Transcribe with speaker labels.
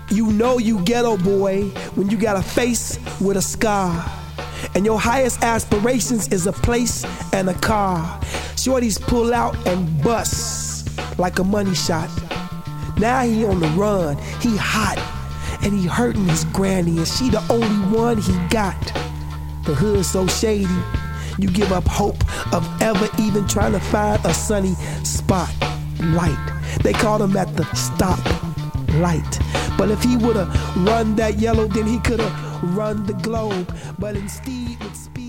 Speaker 1: You know you ghetto boy when you got a face with a scar, and your highest aspirations is a place and a car. Shorties pull out and bust like a money shot. Now he on the run, he hot, and he hurting his granny, and she the only one he got. The hood so shady, you give up hope of ever even trying to find a sunny spot. Light, they called him at the stop light. But if he would've run that yellow, then he could've run the globe. But instead with speed